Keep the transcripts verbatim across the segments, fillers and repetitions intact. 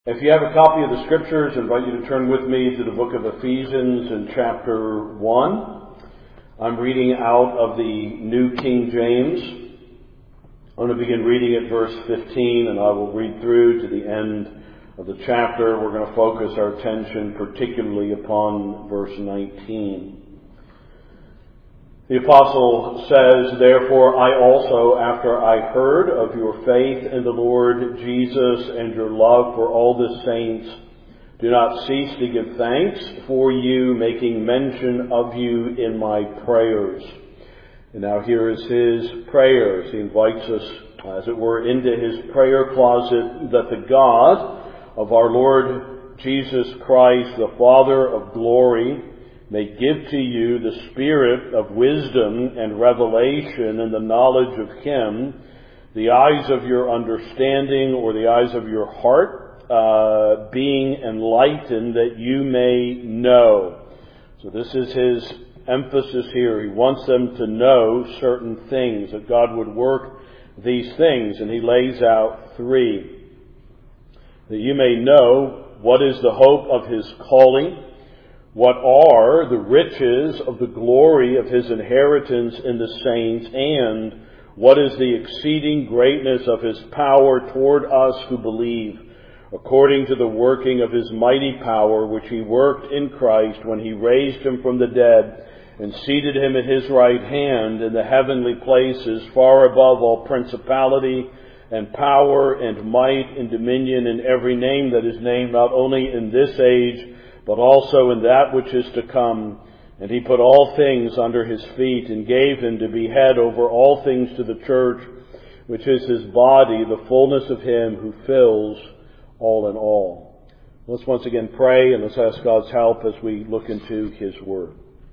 If you have a copy of the Scriptures, I invite you to turn with me to the book of Ephesians in chapter one. I'm reading out of the New King James. I'm going to begin reading at verse fifteen, and I will read through to the end of the chapter. We're going to focus our attention particularly upon verse nineteen. The apostle says, "Therefore I also, after I heard of your faith in the Lord Jesus and your love for all the saints, do not cease to give thanks for you, making mention of you in my prayers." And now here is his prayers. He invites us, as it were, into his prayer closet, that the God of our Lord Jesus Christ, the Father of glory, may give to you the spirit of wisdom and revelation and the knowledge of Him, the eyes of your understanding or the eyes of your heart uh, being enlightened, that you may know. So this is his emphasis here. He wants them to know certain things, that God would work these things, and he lays out three. That you may know what is the hope of His calling, what are the riches of the glory of His inheritance in the saints, and what is the exceeding greatness of His power toward us who believe, according to the working of His mighty power, which He worked in Christ when He raised Him from the dead and seated Him at His right hand in the heavenly places, far above all principality and power and might and dominion, and every name that is named, not only in this age, but also in that which is to come. And He put all things under His feet, and gave Him to be head over all things to the church, which is His body, the fullness of Him who fills all in all. Let's once again pray, and let's ask God's help as we look into His Word.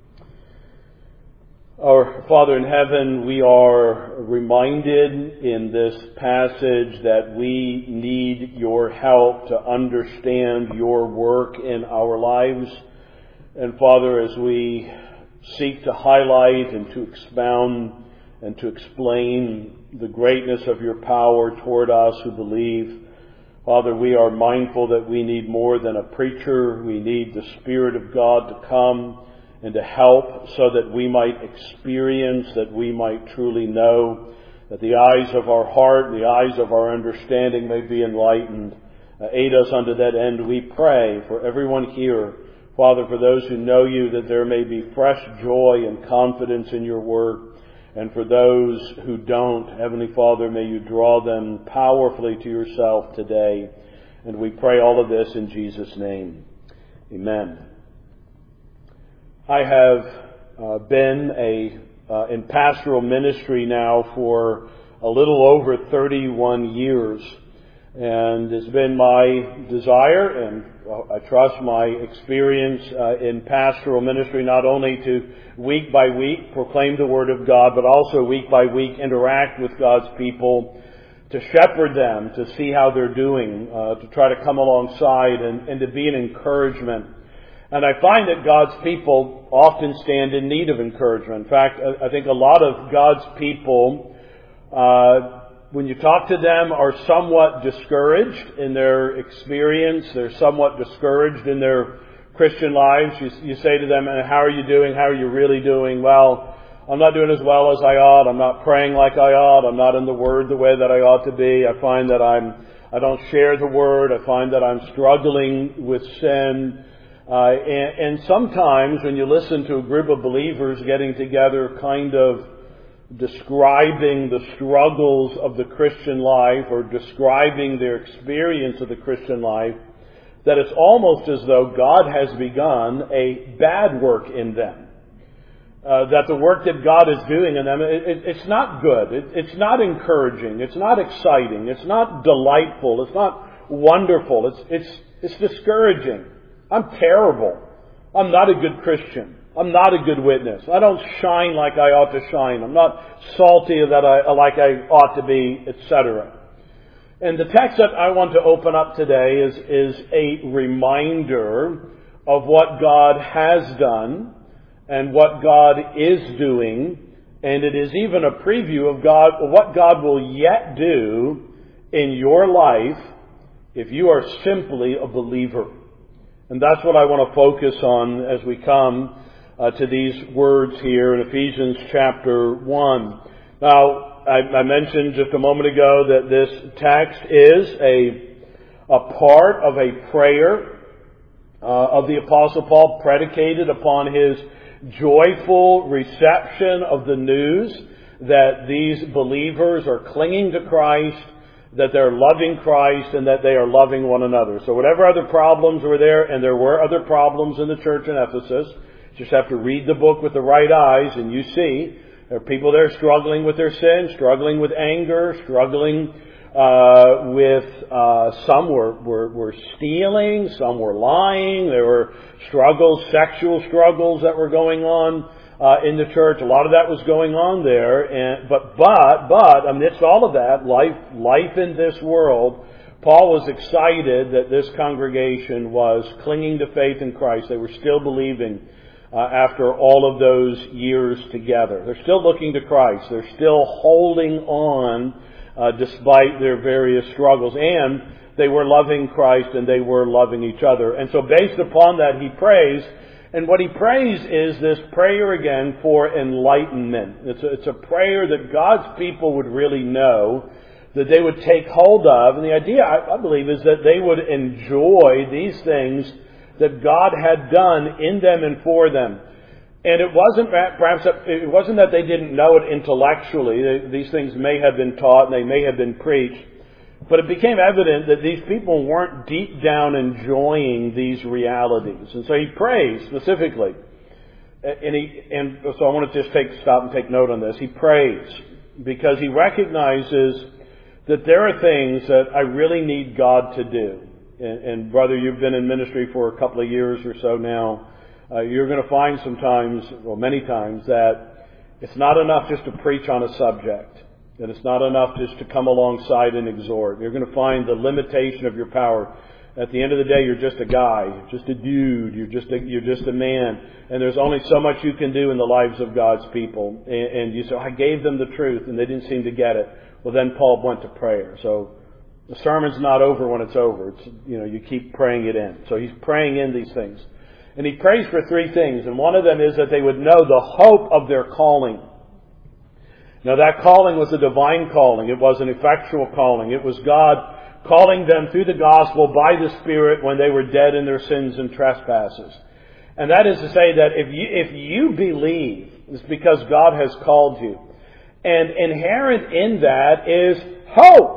Our Father in heaven, we are reminded in this passage that we need your help to understand your work in our lives. And Father, as we seek to highlight and to expound and to explain the greatness of your power toward us who believe, Father, we are mindful that we need more than a preacher. We need the Spirit of God to come and to help, so that we might experience, that we might truly know, that the eyes of our heart, the eyes of our understanding may be enlightened. Uh, aid us unto that end, we pray, for everyone here. Father, for those who know you, that there may be fresh joy and confidence in your word. And for those who don't, Heavenly Father, may you draw them powerfully to yourself today. And we pray all of this in Jesus' name. Amen. I have uh, been a uh, in pastoral ministry now for a little over thirty-one years, and it's been my desire, and uh, I trust my experience uh, in pastoral ministry, not only to week by week proclaim the Word of God, but also week by week interact with God's people, to shepherd them, to see how they're doing, uh, to try to come alongside and, and to be an encouragement. And I find that God's people often stand in need of encouragement. In fact, I think a lot of God's people, uh, when you talk to them, are somewhat discouraged in their experience. They're somewhat discouraged in their Christian lives. You, you say to them, "How are you doing? How are you really doing?" "Well, I'm not doing as well as I ought. I'm not praying like I ought. I'm not in the Word the way that I ought to be. I find that I'm, I don't share the Word. I find that I'm struggling with sin." Uh, and, and sometimes when you listen to a group of believers getting together, kind of describing the struggles of the Christian life or describing their experience of the Christian life, that it's almost as though God has begun a bad work in them. Uh, that the work that God is doing in them, it, it, it's not good. It, it's not encouraging. It's not exciting. It's not delightful. It's not wonderful. It's, it's, it's discouraging. I'm terrible. I'm not a good Christian. I'm not a good witness. I don't shine like I ought to shine. I'm not salty that I, like I ought to be, et cetera. And the text that I want to open up today is, is a reminder of what God has done and what God is doing, and it is even a preview of God, what God will yet do in your life if you are simply a believer. And that's what I want to focus on as we come uh, to these words here in Ephesians chapter one. Now, I, I mentioned just a moment ago that this text is a, a part of a prayer uh, of the Apostle Paul, predicated upon his joyful reception of the news that these believers are clinging to Christ, that they're loving Christ, and that they are loving one another. So whatever other problems were there, and there were other problems in the church in Ephesus, you just have to read the book with the right eyes, and you see there are people there struggling with their sin, struggling with anger, struggling uh, with, uh, some were, were, were stealing, some were lying, there were struggles, sexual struggles that were going on Uh, in the church. A lot of that was going on there, and but but but amidst all of that, life life in this world, Paul was excited that this congregation was clinging to faith in Christ. They were still believing uh, after all of those years together. They're still looking to Christ. They're still holding on uh, despite their various struggles, and they were loving Christ and they were loving each other. And so, based upon that, he prays. And what he prays is this prayer again for enlightenment. It's a, it's a prayer that God's people would really know, that they would take hold of. And the idea, I, I believe, is that they would enjoy these things that God had done in them and for them. And it wasn't perhaps that, it wasn't that they didn't know it intellectually. They, these things may have been taught and they may have been preached. But it became evident that these people weren't deep down enjoying these realities. And so he prays specifically. And he, and so I want to just take, stop and take note on this. He prays because he recognizes that there are things that I really need God to do. And, and brother, you've been in ministry for a couple of years or so now. Uh, you're going to find sometimes, well, many times, that it's not enough just to preach on a subject. That it's not enough just to come alongside and exhort. You're going to find the limitation of your power. At the end of the day, you're just a guy. You're just a dude. You're just a, you're just a man. And there's only so much you can do in the lives of God's people. And, and you say, I gave them the truth and they didn't seem to get it. Well, then Paul went to prayer. So the sermon's not over when it's over. It's, you know, you keep praying it in. So he's praying in these things. And he prays for three things. And one of them is that they would know the hope of their calling. Now that calling was a divine calling. It was an effectual calling. It was God calling them through the gospel by the Spirit when they were dead in their sins and trespasses. And that is to say that if you, if you believe, it's because God has called you. And inherent in that is hope.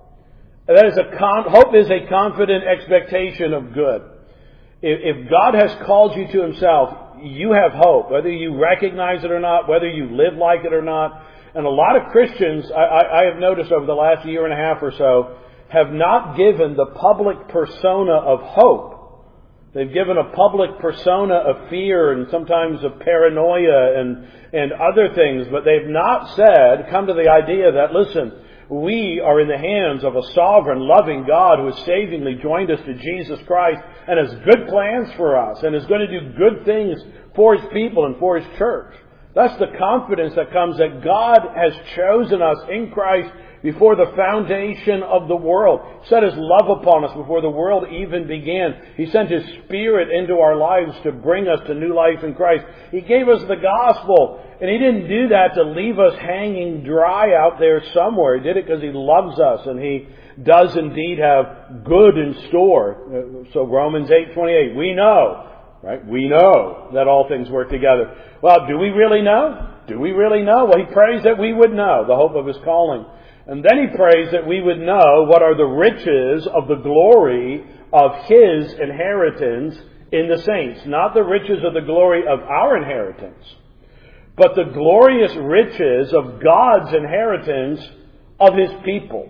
That is a con- hope is a confident expectation of good. If, if God has called you to Himself, you have hope. Whether you recognize it or not, whether you live like it or not. And a lot of Christians, I, I, I have noticed over the last year and a half or so, have not given the public persona of hope. They've given a public persona of fear and sometimes of paranoia and, and other things, but they've not said, come to the idea that, listen, we are in the hands of a sovereign, loving God who has savingly joined us to Jesus Christ and has good plans for us and is going to do good things for His people and for His church. That's the confidence that comes that God has chosen us in Christ before the foundation of the world. He set His love upon us before the world even began. He sent His Spirit into our lives to bring us to new life in Christ. He gave us the gospel. And He didn't do that to leave us hanging dry out there somewhere. He did it because He loves us and He does indeed have good in store. So Romans eight twenty-eight, we know. Right? We know that all things work together. Well, do we really know? Do we really know? Well, he prays that we would know the hope of His calling. And then he prays that we would know what are the riches of the glory of His inheritance in the saints. Not the riches of the glory of our inheritance, but the glorious riches of God's inheritance of His people.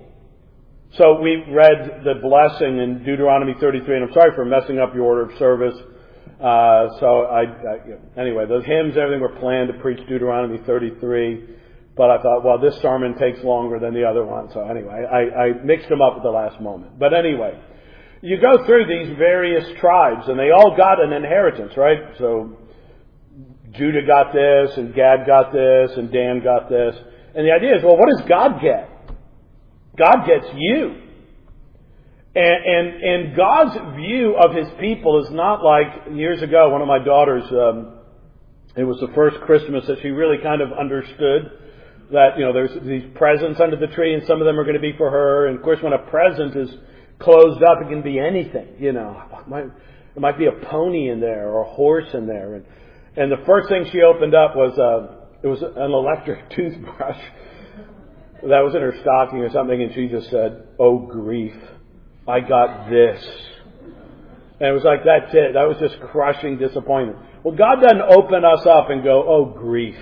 So we read the blessing in Deuteronomy thirty-three, and I'm sorry for messing up your order of service. Uh, so I, I, anyway, those hymns, everything were planned to preach Deuteronomy thirty-three, but I thought, well, this sermon takes longer than the other one. So anyway, I, I mixed them up at the last moment. But anyway, you go through these various tribes and they all got an inheritance, right? So Judah got this and Gad got this and Dan got this. And the idea is, well, what does God get? God gets you. And, and, and God's view of His people is not like years ago, one of my daughters, um, it was the first Christmas that she really kind of understood that, you know, there's these presents under the tree and some of them are going to be for her. And of course, when a present is closed up, it can be anything, you know. It might, it might be a pony in there or a horse in there. And, and the first thing she opened up was, uh, it was an electric toothbrush that was in her stocking or something. And she just said, "Oh, grief. I got this." And it was like, that's it. That was just crushing disappointment. Well, God doesn't open us up and go, "Oh, grief.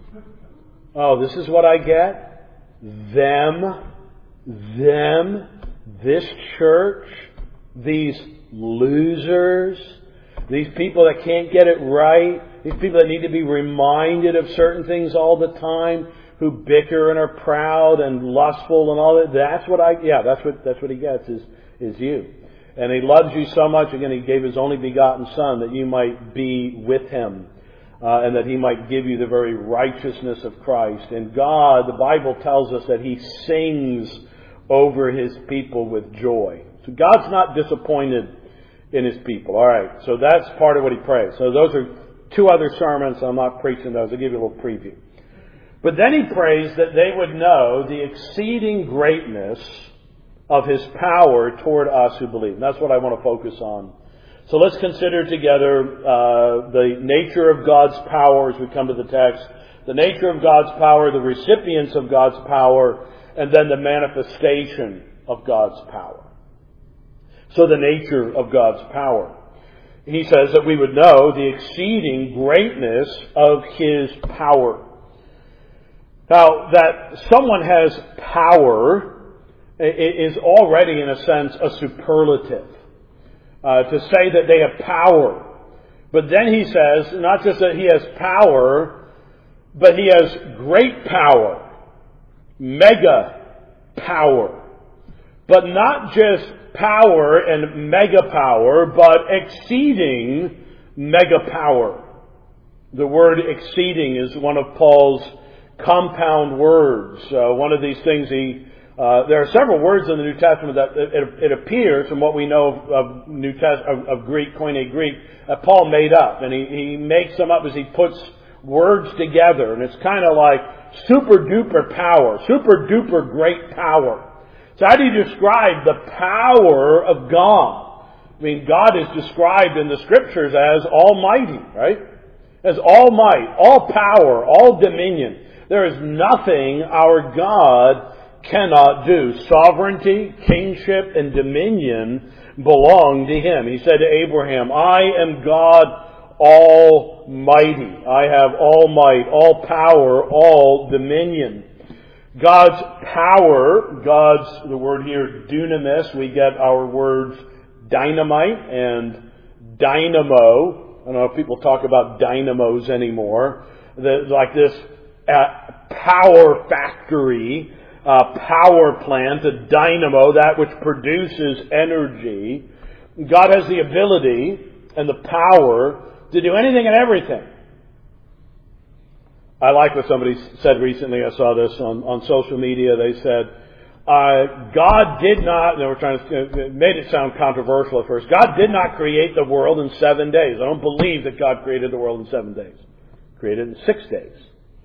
Oh, this is what I get? Them, them, this church, these losers, these people that can't get it right, these people that need to be reminded of certain things all the time, who bicker and are proud and lustful and all that. That's what I, yeah, that's what, that's what He gets is, is you. And He loves you so much, again, He gave His only begotten Son that you might be with Him. Uh, and that He might give you the very righteousness of Christ. And God, the Bible tells us that He sings over His people with joy. So God's not disappointed in His people. All right, so that's part of what He prays. So those are two other sermons. I'm not preaching those. I'll give you a little preview. But then He prays that they would know the exceeding greatness of His power toward us who believe. And that's what I want to focus on. So let's consider together uh, the nature of God's power as we come to the text, the nature of God's power, the recipients of God's power, and then the manifestation of God's power. So the nature of God's power. He says that we would know the exceeding greatness of His power. Now, that someone has power is already, in a sense, a superlative. Uh, to say that they have power. But then he says, not just that he has power, but he has great power. Mega power. But not just power and mega power, but exceeding mega power. The word exceeding is one of Paul's compound words. Uh, one of these things he Uh, there are several words in the New Testament that it, it appears, from what we know of, of New Test of, of Greek, Koine Greek, that Paul made up, and he, he makes them up as he puts words together, and it's kind of like super duper power, super duper great power. So how do you describe the power of God? I mean, God is described in the Scriptures as Almighty, right? As all might, all power, all dominion. There is nothing our God cannot do. Sovereignty, kingship, and dominion belong to Him. He said to Abraham, "I am God Almighty. I have all might, all power, all dominion." God's power, God's, the word here, dunamis, we get our words dynamite and dynamo. I don't know if people talk about dynamos anymore. The, like this uh, power factory, Uh, power plant, a dynamo, that which produces energy. God has the ability and the power to do anything and everything. I like what somebody said recently. I saw this on, on social media. They said, uh, God did not, they were trying to, it made it sound controversial at first. God did not create the world in seven days. I don't believe that God created the world in seven days. He created it in six days.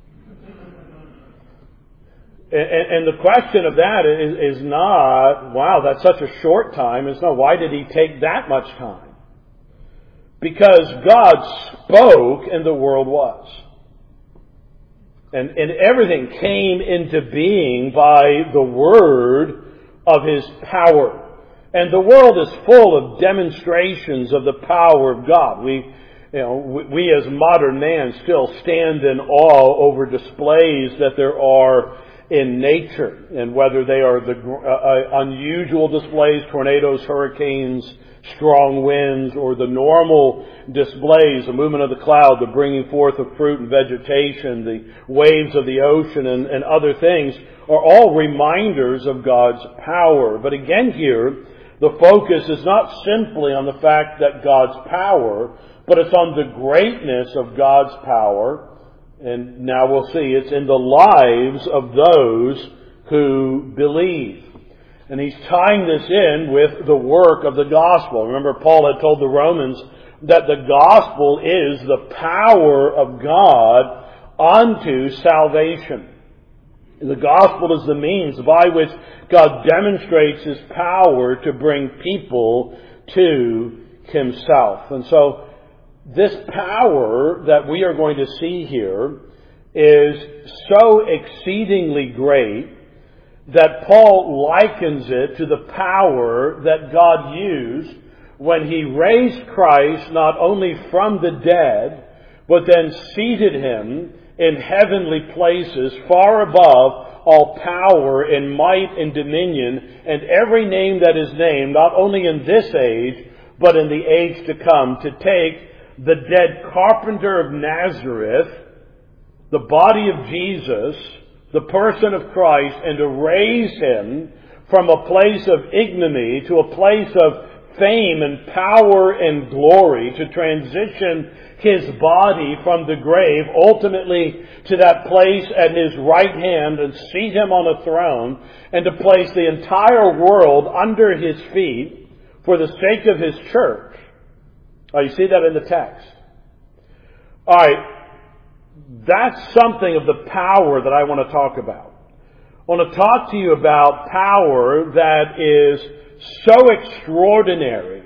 And the question of that is, is not, wow, that's such a short time. It's not, why did He take that much time? Because God spoke and the world was. And, and everything came into being by the word of His power. And the world is full of demonstrations of the power of God. We, you know, we, we as modern man still stand in awe over displays that there are in nature, and whether they are the uh, unusual displays, tornadoes, hurricanes, strong winds, or the normal displays, the movement of the cloud, the bringing forth of fruit and vegetation, the waves of the ocean, and, and other things, are all reminders of God's power. But again here, the focus is not simply on the fact that God's power, but it's on the greatness of God's power. And now we'll see it's in the lives of those who believe. And he's tying this in with the work of the gospel. Remember, Paul had told the Romans that the gospel is the power of God unto salvation. The gospel is the means by which God demonstrates His power to bring people to Himself. And so this power that we are going to see here is so exceedingly great that Paul likens it to the power that God used when He raised Christ not only from the dead, but then seated Him in heavenly places far above all power and might and dominion and every name that is named, not only in this age, but in the age to come, to take the dead carpenter of Nazareth, the body of Jesus, the person of Christ, and to raise Him from a place of ignominy to a place of fame and power and glory, to transition His body from the grave ultimately to that place at His right hand and seat Him on a throne, and to place the entire world under His feet for the sake of His church. Oh, you see that in the text. Alright, that's something of the power that I want to talk about. I want to talk to you about power that is so extraordinary,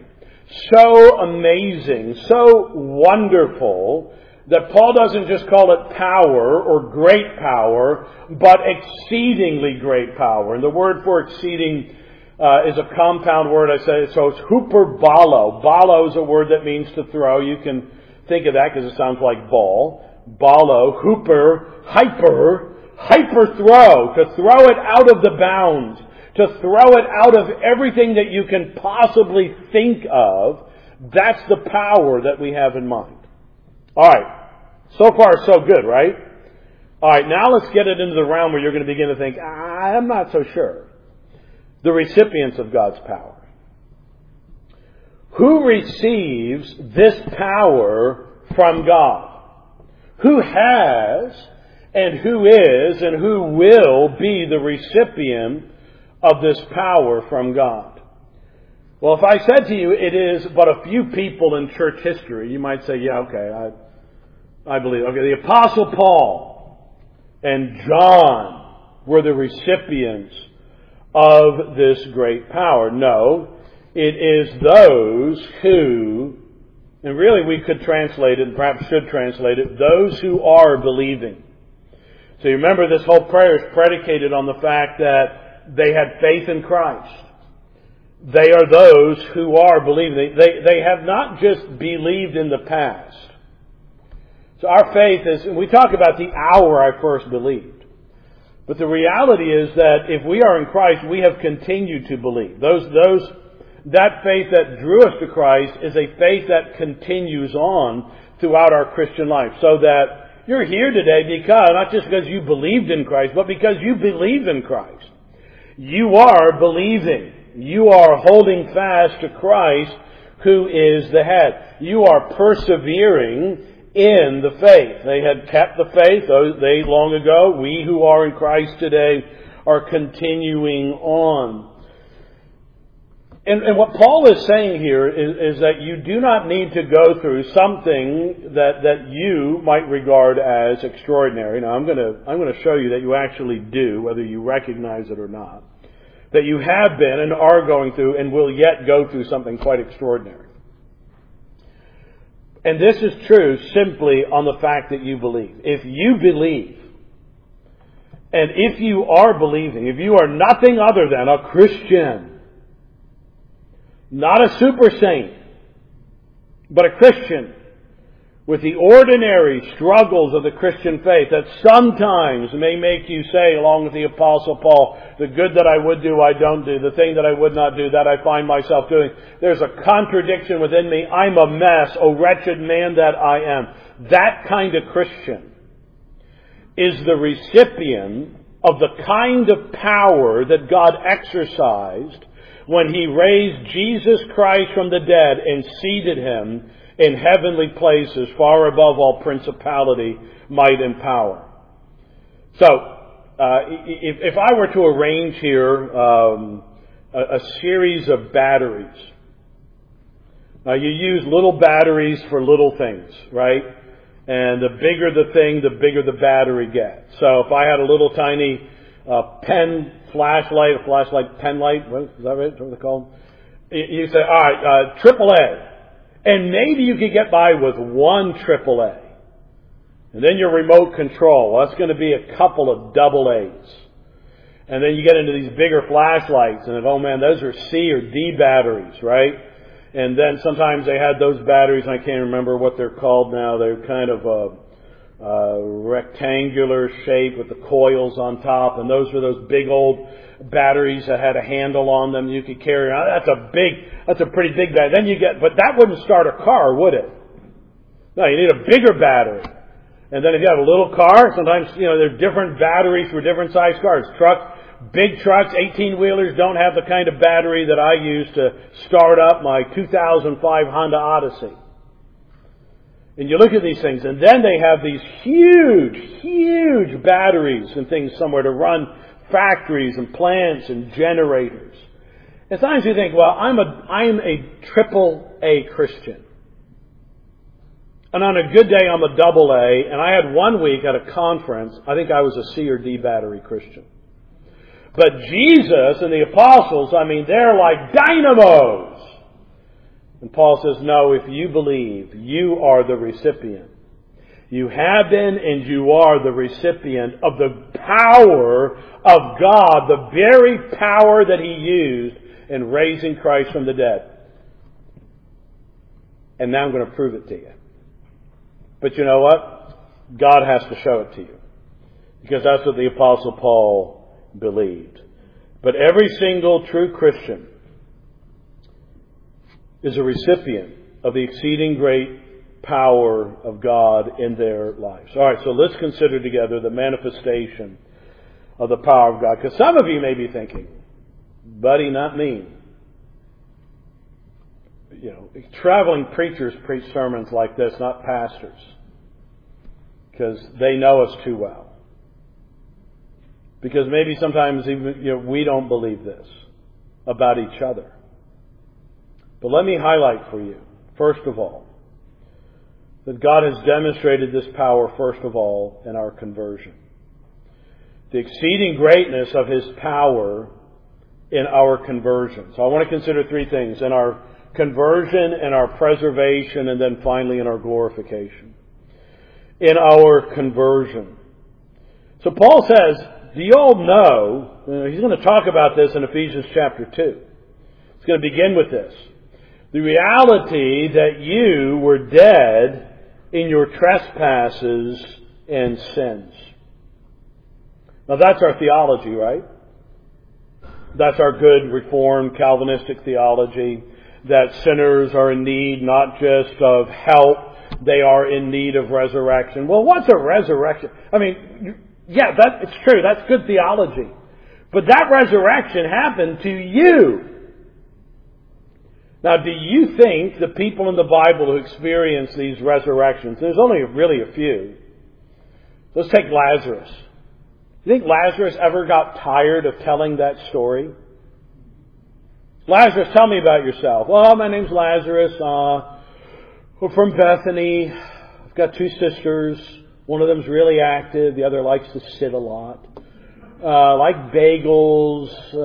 so amazing, so wonderful, that Paul doesn't just call it power or great power, but exceedingly great power. And the word for exceeding uh, is a compound word, I say, so it's huperbalo. Balo is a word that means to throw. You can think of that because it sounds like ball. Balo, hooper, hyper, hyper throw, to throw it out of the bounds, to throw it out of everything that you can possibly think of. That's the power that we have in mind. Alright, so far so good, right? Alright, now let's get it into the realm where you're going to begin to think, I'm not so sure. The recipients of God's power. Who receives this power from God? Who has and who is and who will be the recipient of this power from God? Well, if I said to you it is but a few people in church history, you might say, yeah, okay, I, I believe. Okay, the Apostle Paul and John were the recipients of this great power. No, it is those who, and really we could translate it, and perhaps should translate it, those who are believing. So you remember this whole prayer is predicated on the fact that they had faith in Christ. They are those who are believing. They, they, they have not just believed in the past. So our faith is, and we talk about the hour I first believed. But the reality is that if we are in Christ, we have continued to believe. Those, those, that faith that drew us to Christ is a faith that continues on throughout our Christian life. So that you're here today because, not just because you believed in Christ, but because you believe in Christ. You are believing. You are holding fast to Christ, who is the head. You are persevering in the faith. They had kept the faith, they long ago. We who are in Christ today are continuing on. And, and what Paul is saying here is, is that you do not need to go through something that, that you might regard as extraordinary. Now I'm going to I'm going to show you that you actually do, whether you recognize it or not. That you have been and are going through and will yet go through something quite extraordinary. And this is true simply on the fact that you believe. If you believe, and if you are believing, if you are nothing other than a Christian, not a super saint, but a Christian with the ordinary struggles of the Christian faith that sometimes may make you say, along with the Apostle Paul, the good that I would do, I don't do. The thing that I would not do, that I find myself doing. There's a contradiction within me. I'm a mess. Oh, wretched man that I am. That kind of Christian is the recipient of the kind of power that God exercised when He raised Jesus Christ from the dead and seated Him in heavenly places far above all principality, might, and power. So, uh, if, if I were to arrange here um, a, a series of batteries. Now you use little batteries for little things, right? And the bigger the thing, the bigger the battery gets. So if I had a little tiny uh, pen flashlight, a flashlight pen light, what, is that right? What they call them? You say, all right, uh, triple A. And maybe you could get by with one triple A. And then your remote control, well, that's going to be a couple of double A's. And then you get into these bigger flashlights, and oh man, those are C or D batteries, right? And then sometimes they had those batteries, and I can't remember what they're called now. They're kind of a, a rectangular shape with the coils on top, and those were those big old batteries that had a handle on them you could carry around. That's a big, that's a pretty big battery. Then you get, but that wouldn't start a car, would it? No, you need a bigger battery. And then if you have a little car, sometimes, you know, there are different batteries for different size cars. Truck, big trucks, eighteen-wheelers don't have the kind of battery that I use to start up my two thousand five Honda Odyssey. And you look at these things, and then they have these huge, huge batteries and things somewhere to run factories and plants and generators. And sometimes you think, well, I'm a, I'm a triple A Christian. And on a good day, I'm a double A. And I had one week at a conference, I think I was a C or D battery Christian. But Jesus and the apostles, I mean, they're like dynamos. And Paul says, no, if you believe, you are the recipient. You have been and you are the recipient of the power of God, the very power that He used in raising Christ from the dead. And now I'm going to prove it to you. But you know what? God has to show it to you. Because that's what the Apostle Paul believed. But every single true Christian is a recipient of the exceeding great power of God in their lives. All right, so let's consider together the manifestation of the power of God. Because some of you may be thinking, buddy, not me. You know, traveling preachers preach sermons like this, not pastors. Because they know us too well. Because maybe sometimes even you know, we don't believe this about each other. But let me highlight for you, first of all, that God has demonstrated this power, first of all, in our conversion. The exceeding greatness of His power in our conversion. So I want to consider three things: in our conversion, in our preservation, and then finally in our glorification. In our conversion. So Paul says, do you all know, you know, he's going to talk about this in Ephesians chapter two. He's going to begin with this. The reality that you were dead in your trespasses and sins. Now that's our theology, right? That's our good Reformed Calvinistic theology, that sinners are in need not just of help, they are in need of resurrection. Well, what's a resurrection? I mean, yeah, that it's true. That's good theology. But that resurrection happened to you. Now, do you think the people in the Bible who experience these resurrections, there's only really a few. Let's take Lazarus. You think Lazarus ever got tired of telling that story? Lazarus, tell me about yourself. Well, my name's Lazarus. Uh, we're from Bethany. I've got two sisters. One of them's really active. The other likes to sit a lot. Uh, like bagels.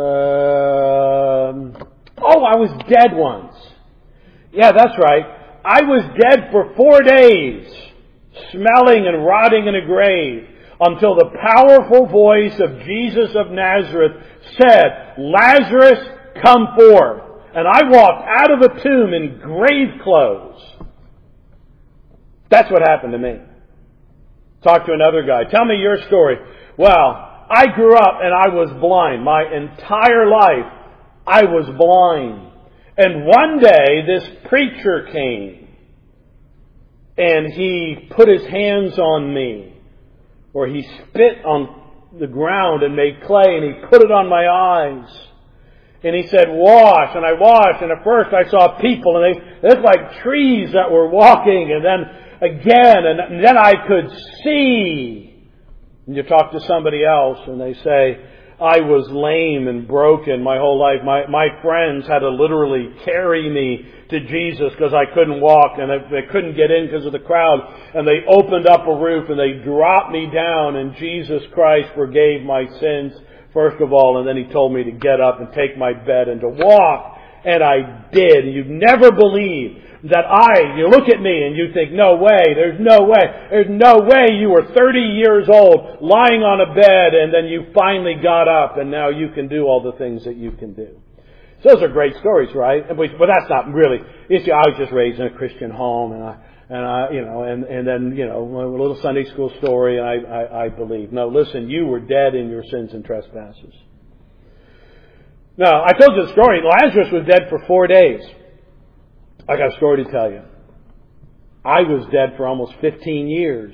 Uh, oh, I was dead once. Yeah, that's right. I was dead for four days, smelling and rotting in a grave, until the powerful voice of Jesus of Nazareth said, Lazarus, come forth. And I walked out of a tomb in grave clothes. That's what happened to me. Talk to another guy. Tell me your story. Well, I grew up and I was blind. My entire life, I was blind. And one day, this preacher came. And he put his hands on me. Or he spit on the ground and made clay. And he put it on my eyes. And he said, wash. And I washed. And at first I saw people. And they looked like trees that were walking. And then again. And then I could see. And you talk to somebody else. And they say, I was lame and broken my whole life. My, my friends had to literally carry me to Jesus because I couldn't walk, and they, they couldn't get in because of the crowd. And they opened up a roof and they dropped me down, and Jesus Christ forgave my sins, first of all, and then He told me to get up and take my bed and to walk. And I did. You'd never believe that I, you look at me and you think, no way, there's no way, there's no way you were thirty years old lying on a bed and then you finally got up and now you can do all the things that you can do. So those are great stories, right? But that's not really, you see, I was just raised in a Christian home, and I, and I, you know, and, and then, you know, a little Sunday school story, and I, I, I believe. No, listen, you were dead in your sins and trespasses. Now, I told you the story. Lazarus was dead for four days. I got a story to tell you. I was dead for almost fifteen years.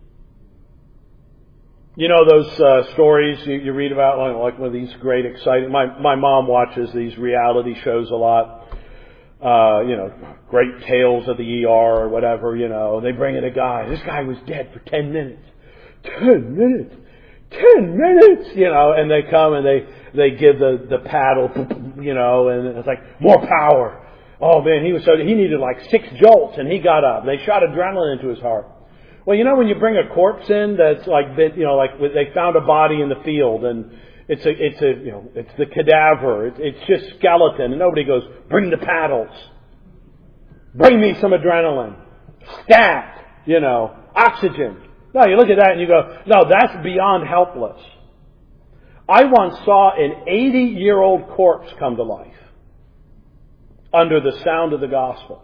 You know those uh, stories you, you read about, like, like one of these great, exciting... My, my mom watches these reality shows a lot. Uh, you know, Great Tales of the E R or whatever, you know. They bring in a guy. This guy was dead for ten minutes. Ten minutes? Ten minutes! You know, and they come and they, they give the, the paddle, you know, and it's like, more power. Oh man, he was so, he needed like six jolts and he got up. They shot adrenaline into his heart. Well, you know when you bring a corpse in that's like, you know, like they found a body in the field and it's a, it's a, you know, it's the cadaver. It's, it's just skeleton, and nobody goes, bring the paddles. Bring me some adrenaline. Stat, you know, oxygen. No, you look at that and you go, no, that's beyond helpless. I once saw an eighty-year-old corpse come to life under the sound of the gospel.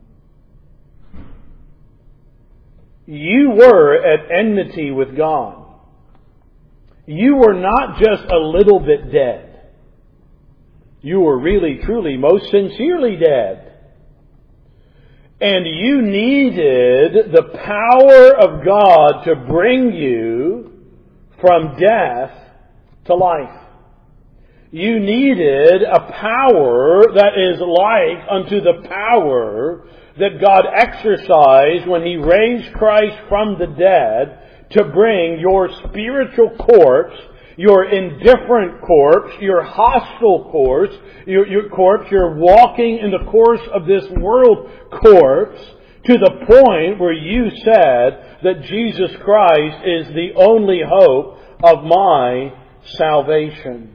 You were at enmity with God. You were not just a little bit dead. You were really, truly, most sincerely dead. And you needed the power of God to bring you from death to life. You needed a power that is like unto the power that God exercised when He raised Christ from the dead to bring your spiritual corpse, your indifferent corpse, your hostile corpse, your, your corpse, your walking in the course of this world corpse, to the point where you said that Jesus Christ is the only hope of my salvation.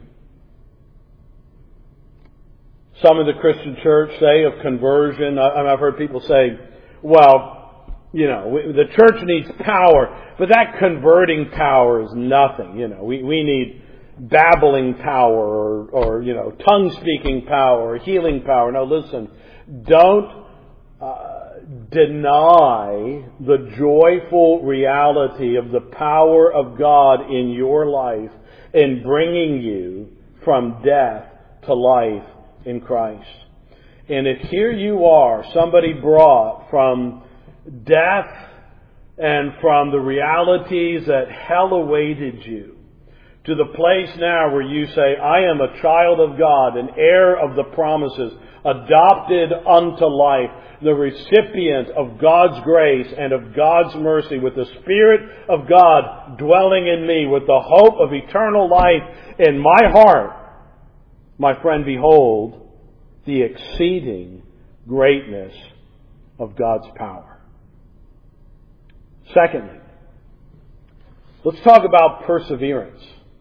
Some in the Christian church say of conversion, I've heard people say, well, you know, the church needs power, but that converting power is nothing. You know, we, we need babbling power or, or, you know, tongue-speaking power or healing power. No, listen, don't uh, deny the joyful reality of the power of God in your life in bringing you from death to life in Christ. And if here you are, somebody brought from death and from the realities that hell awaited you, to the place now where you say, I am a child of God, an heir of the promises, adopted unto life, the recipient of God's grace and of God's mercy, with the Spirit of God dwelling in me, with the hope of eternal life in my heart. My friend, behold the exceeding greatness of God's power. Secondly, let's talk about perseverance.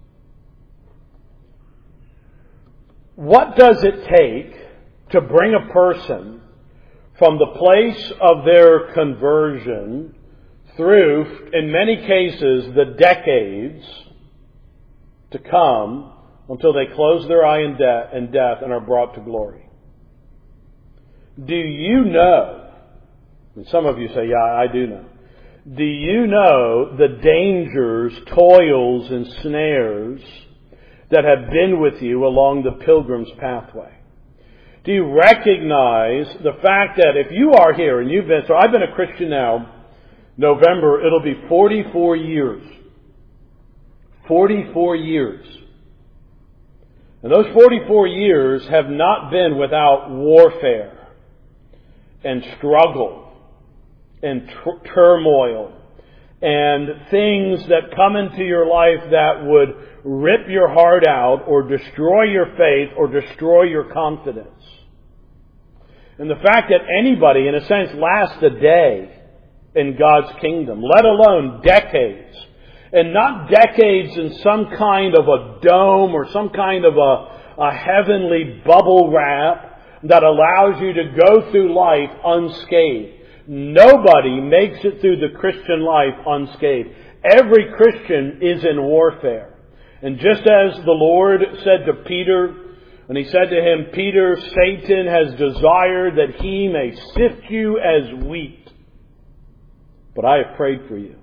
What does it take to bring a person from the place of their conversion through, in many cases, the decades to come until they close their eye in death, in death and are brought to glory? Do you know, and some of you say, yeah, I do know. Do you know the dangers, toils, and snares that have been with you along the pilgrim's pathway? Do you recognize the fact that if you are here and you've been, so I've been a Christian now, November, it'll be forty-four years. forty-four years. And those forty-four years have not been without warfare and struggle and tr- turmoil and things that come into your life that would rip your heart out or destroy your faith or destroy your confidence. And the fact that anybody, in a sense, lasts a day in God's kingdom, let alone decades, and not decades in some kind of a dome or some kind of a, a heavenly bubble wrap that allows you to go through life unscathed. Nobody makes it through the Christian life unscathed. Every Christian is in warfare. And just as the Lord said to Peter, when He said to him, Peter, Satan has desired that he may sift you as wheat, but I have prayed for you.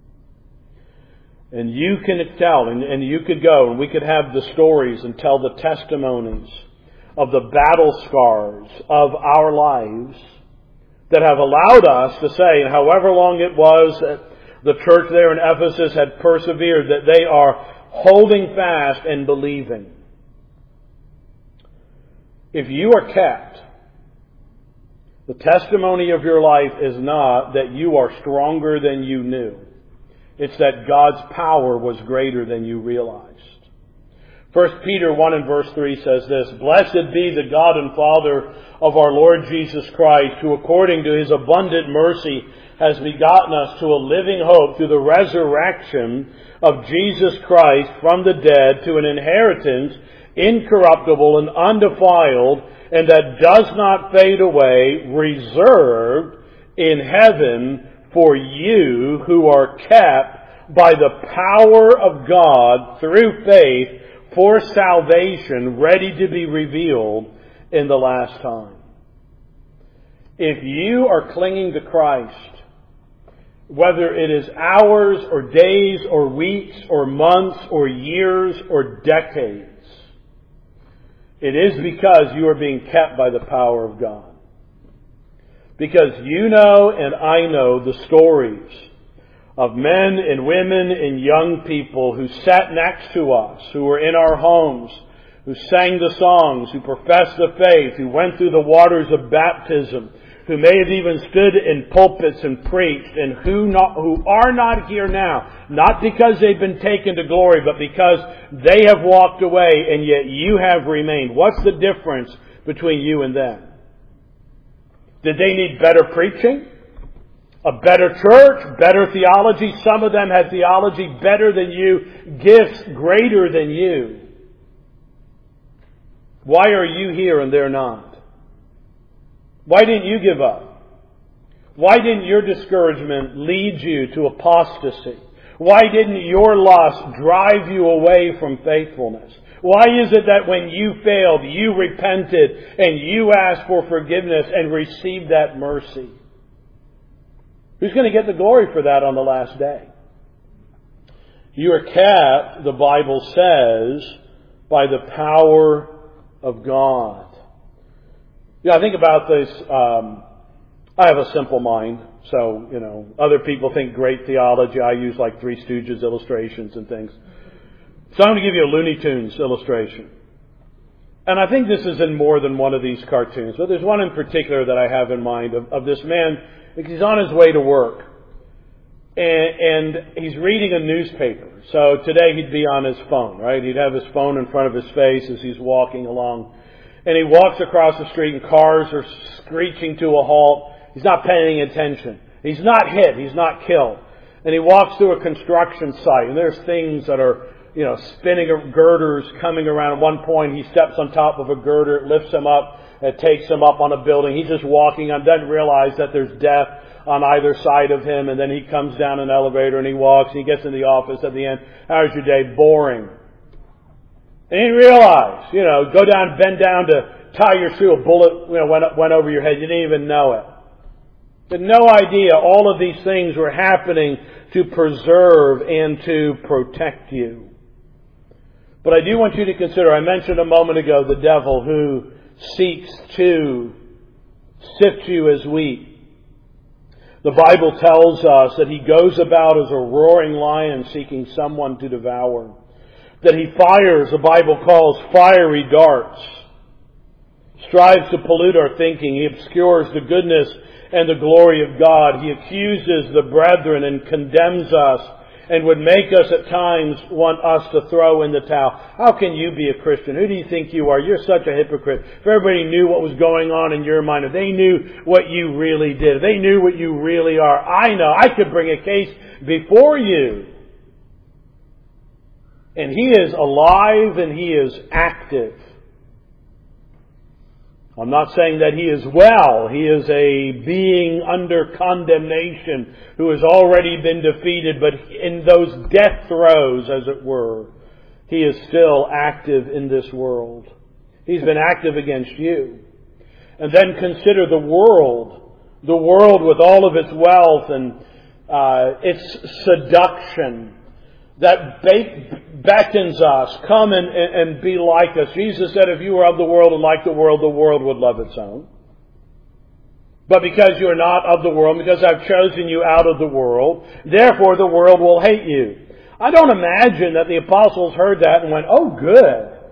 And you can tell, and, and you could go, and we could have the stories and tell the testimonies of the battle scars of our lives that have allowed us to say, and however long it was that the church there in Ephesus had persevered, that they are holding fast and believing. If you are kept, the testimony of your life is not that you are stronger than you knew. It's that God's power was greater than you realized. First Peter one and verse three says this, Blessed be the God and Father of our Lord Jesus Christ, who according to His abundant mercy has begotten us to a living hope through the resurrection of Jesus Christ from the dead to an inheritance incorruptible and undefiled, and that does not fade away, reserved in heaven for you who are kept by the power of God through faith for salvation, ready to be revealed in the last time. If you are clinging to Christ, whether it is hours or days or weeks or months or years or decades, it is because you are being kept by the power of God. Because you know and I know the stories of men and women and young people who sat next to us, who were in our homes, who sang the songs, who professed the faith, who went through the waters of baptism, who may have even stood in pulpits and preached, and who not, who are not here now, not because they've been taken to glory, but because they have walked away and yet you have remained. What's the difference between you and them? Did they need better preaching? A better church? Better theology? Some of them had theology better than you, gifts greater than you. Why are you here and they're not? Why didn't you give up? Why didn't your discouragement lead you to apostasy? Why didn't your lust drive you away from faithfulness? Why is it that when you failed, you repented and you asked for forgiveness and received that mercy? Who's going to get the glory for that on the last day? You are kept, the Bible says, by the power of God. Yeah, I think about this. Um, I have a simple mind, so, you know, other people think great theology. I use like Three Stooges illustrations and things. So I'm going to give you a Looney Tunes illustration. And I think this is in more than one of these cartoons, but there's one in particular that I have in mind of, of this man. He's on his way to work, and, and he's reading a newspaper. So today he'd be on his phone, right? He'd have his phone in front of his face as he's walking along. And he walks across the street and cars are screeching to a halt. He's not paying attention. He's not hit. He's not killed. And he walks through a construction site, and there's things that are, you know, spinning girders coming around. At one point, he steps on top of a girder. It lifts him up. It takes him up on a building. He's just walking on, doesn't realize that there's death on either side of him. And then he comes down an elevator and he walks and he gets in the office at the end. How's your day? Boring. And he didn't realize, you know, go down, bend down to tie your shoe. A bullet, you know, went, went over your head. You didn't even know it. But no idea all of these things were happening to preserve and to protect you. But I do want you to consider, I mentioned a moment ago, the devil who seeks to sift you as wheat. The Bible tells us that he goes about as a roaring lion seeking someone to devour. That he fires, the Bible calls, fiery darts. strives to pollute our thinking. He obscures the goodness and the glory of God. He accuses the brethren and condemns us and would make us at times want us to throw in the towel. How can you be a Christian? Who do you think you are? You're such a hypocrite. If everybody knew what was going on in your mind, if they knew what you really did, if they knew what you really are, I know, I could bring a case before you. And He is alive and He is active. I'm not saying that He is well. He is a being under condemnation who has already been defeated, but in those death throes, as it were, He is still active in this world. He's been active against you. And then consider the world. The world with all of its wealth and uh, its seduction that beckons us, come and, and be like us. Jesus said, if you were of the world and like the world, the world would love its own. But because you are not of the world, because I've chosen you out of the world, therefore the world will hate you. I don't imagine that the apostles heard that and went, oh good.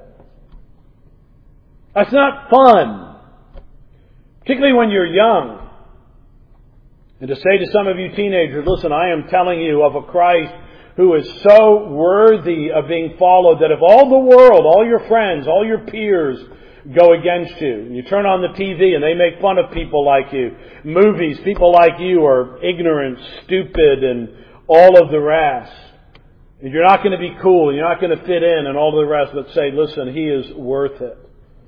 That's not fun. Particularly when you're young. And to say to some of you teenagers, listen, I am telling you of a Christ who is so worthy of being followed that if all the world, all your friends, all your peers go against you, and you turn on the T V and they make fun of people like you, movies, people like you are ignorant, stupid, and all of the rest, and you're not going to be cool, you're not going to fit in, and all of the rest, but say, listen, he is worth it.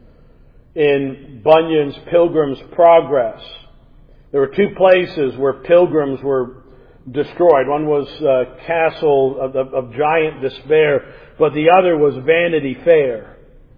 In Bunyan's Pilgrim's Progress, there were two places where pilgrims were destroyed. One was uh, Castle of, of, of Giant Despair, but the other was Vanity Fair.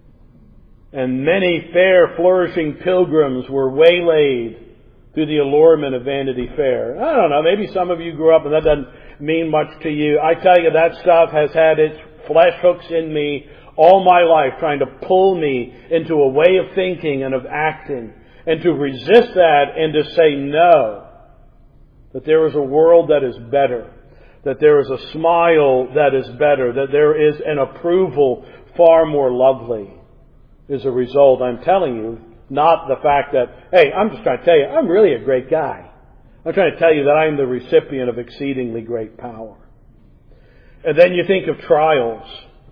And many fair, flourishing pilgrims were waylaid through the allurement of Vanity Fair. I don't know, maybe some of you grew up and that doesn't mean much to you. I tell you, that stuff has had its flesh hooks in me all my life, trying to pull me into a way of thinking and of acting, and to resist that and to say no. That there is a world that is better. That there is a smile that is better. That there is an approval far more lovely. As a result, I'm telling you, not the fact that, hey, I'm just trying to tell you, I'm really a great guy. I'm trying to tell you that I'm the recipient of exceedingly great power. And then you think of trials.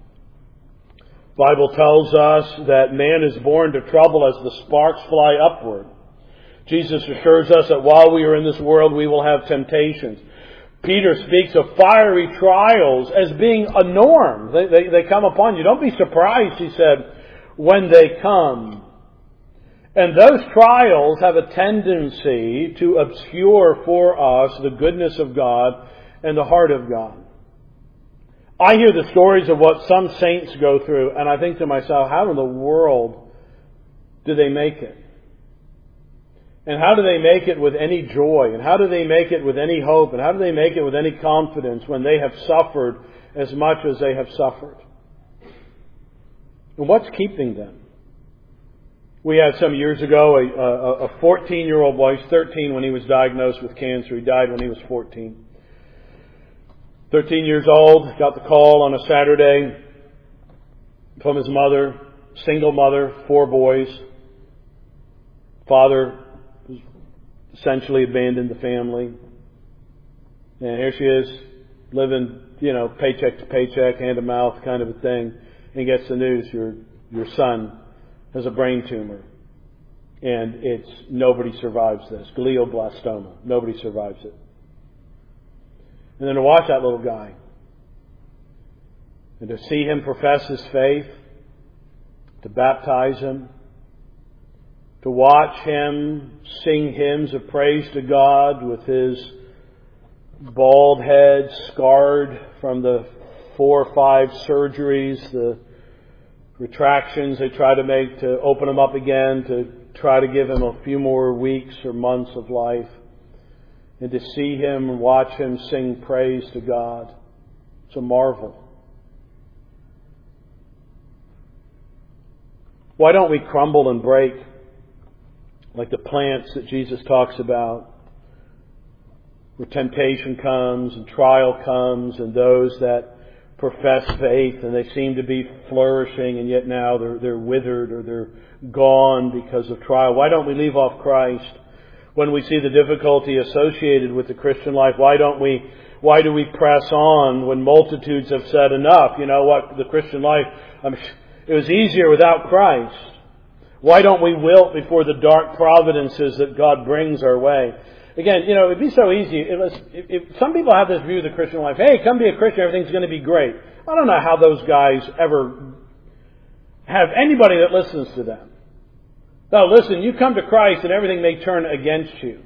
The Bible tells us that man is born to trouble as the sparks fly upward. Jesus assures us that while we are in this world, we will have temptations. Peter speaks of fiery trials as being a norm. They, they, they come upon you. Don't be surprised, he said, when they come. And those trials have a tendency to obscure for us the goodness of God and the heart of God. I hear the stories of what some saints go through, and I think to myself, how in the world do they make it? And how do they make it with any joy? And how do they make it with any hope? And how do they make it with any confidence when they have suffered as much as they have suffered? And what's keeping them? We had some years ago a, a fourteen-year-old boy, he was thirteen when he was diagnosed with cancer. He died when he was fourteen. thirteen years old, got the call on a Saturday from his mother, single mother, four boys. Father essentially abandoned the family. And here she is, living, you know, paycheck to paycheck, hand to mouth kind of a thing, and gets the news, your your son has a brain tumor. And it's, nobody survives this. Glioblastoma. Nobody survives it. And then to watch that little guy, and to see him profess his faith, to baptize him, to watch him sing hymns of praise to God with his bald head scarred from the four or five surgeries, the retractions they try to make to open him up again, to try to give him a few more weeks or months of life. And to see him and watch him sing praise to God, it's a marvel. Why don't we crumble and break like the plants that Jesus talks about, where temptation comes and trial comes, and those that profess faith and they seem to be flourishing, and yet now they're, they're withered or they're gone because of trial? Why don't we leave off Christ when we see the difficulty associated with the Christian life? Why don't we, why do we press on when multitudes have said enough? You know what, the Christian life, um, it was easier without Christ. Why don't we wilt before the dark providences that God brings our way? Again, you know, it'd be so easy. It was, if, if some people have this view of the Christian life, hey, come be a Christian, everything's going to be great. I don't know how those guys ever have anybody that listens to them. No, listen, you come to Christ and everything may turn against you.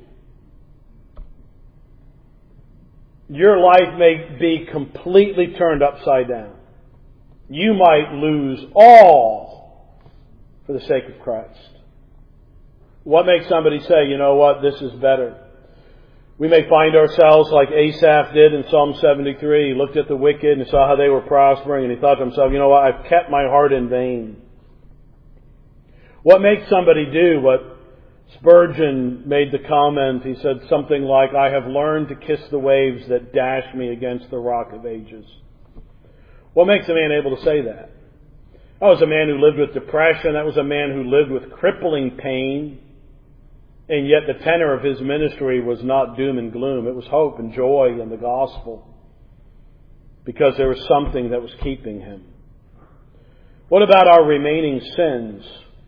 Your life may be completely turned upside down. You might lose all for the sake of Christ. What makes somebody say, you know what, this is better? We may find ourselves like Asaph did in Psalm seventy-three. He looked at the wicked and saw how they were prospering, and he thought to himself, you know what, I've kept my heart in vain. What makes somebody do what Spurgeon made the comment? He said something like, I have learned to kiss the waves that dash me against the rock of ages. What makes a man able to say that? That was a man who lived with depression. That was a man who lived with crippling pain. And yet the tenor of his ministry was not doom and gloom. It was hope and joy in the gospel. Because there was something that was keeping him. What about our remaining sins?